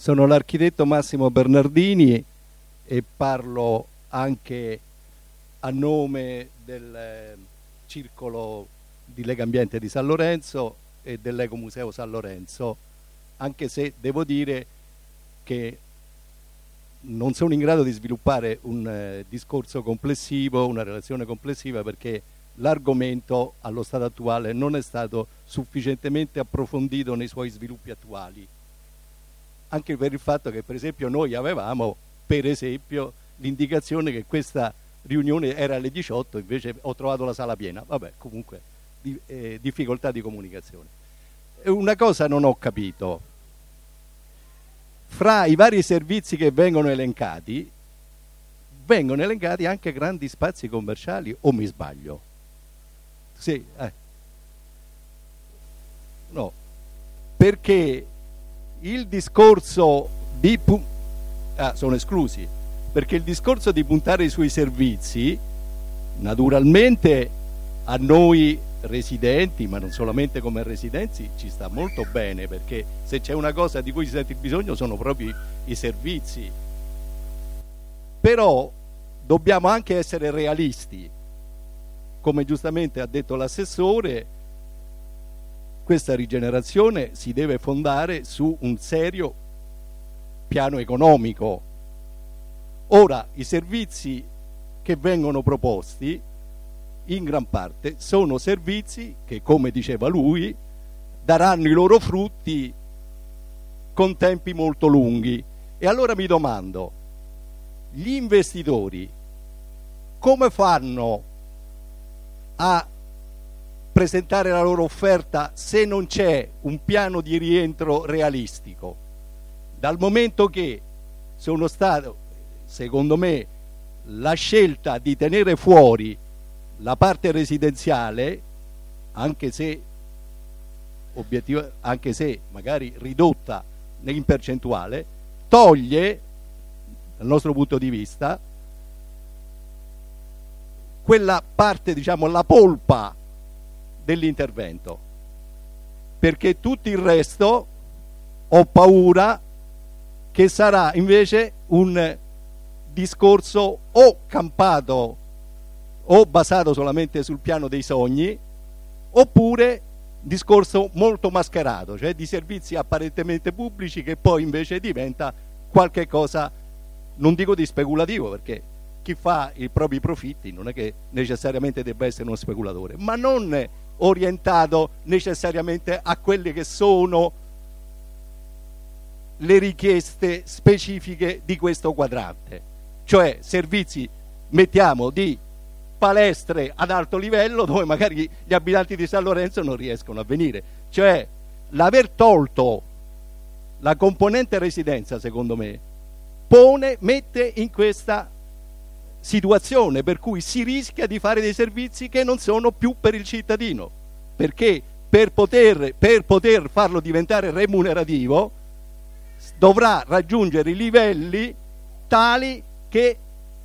Sono l'architetto Massimo Bernardini e parlo anche a nome del Circolo di Lega Ambiente di San Lorenzo e dell'Ecomuseo San Lorenzo, anche se devo dire che non sono in grado di sviluppare un discorso complessivo, una relazione complessiva, perché l'argomento allo stato attuale non è stato sufficientemente approfondito nei suoi sviluppi attuali, anche per il fatto che per esempio noi avevamo per esempio l'indicazione che questa riunione era alle 18, invece ho trovato la sala piena. Vabbè, comunque difficoltà di comunicazione. Una cosa non ho capito: fra i vari servizi che vengono elencati anche grandi spazi commerciali, o mi sbaglio? Sì, no, perché il discorso di sono esclusi, perché il discorso di puntare sui servizi naturalmente a noi residenti, ma non solamente come residenti, ci sta molto bene, perché se c'è una cosa di cui si sente il bisogno sono proprio i servizi. Però dobbiamo anche essere realisti, come giustamente ha detto l'assessore. Questa rigenerazione si deve fondare su un serio piano economico. Ora, i servizi che vengono proposti in gran parte sono servizi che, come diceva lui, daranno i loro frutti con tempi molto lunghi. E allora mi domando, gli investitori come fanno a presentare la loro offerta se non c'è un piano di rientro realistico? Dal momento che sono stato, secondo me, la scelta di tenere fuori la parte residenziale, anche se magari ridotta in percentuale, toglie, dal nostro punto di vista, quella parte, diciamo, la polpa dell'intervento, perché tutto il resto ho paura che sarà invece un discorso o campato o basato solamente sul piano dei sogni, oppure discorso molto mascherato, cioè di servizi apparentemente pubblici che poi invece diventa qualche cosa, non dico di speculativo, perché chi fa i propri profitti non è che necessariamente debba essere uno speculatore, ma non orientato necessariamente a quelle che sono le richieste specifiche di questo quadrante, cioè servizi, mettiamo, di palestre ad alto livello dove magari gli abitanti di San Lorenzo non riescono a venire. Cioè l'aver tolto la componente residenza, secondo me, mette in questa situazione per cui si rischia di fare dei servizi che non sono più per il cittadino, perché per poter farlo diventare remunerativo dovrà raggiungere i livelli tali che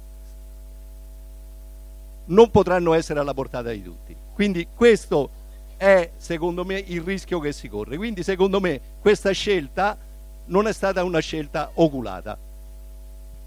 non potranno essere alla portata di tutti. Quindi questo è, secondo me, il rischio che si corre. Quindi secondo me questa scelta non è stata una scelta oculata.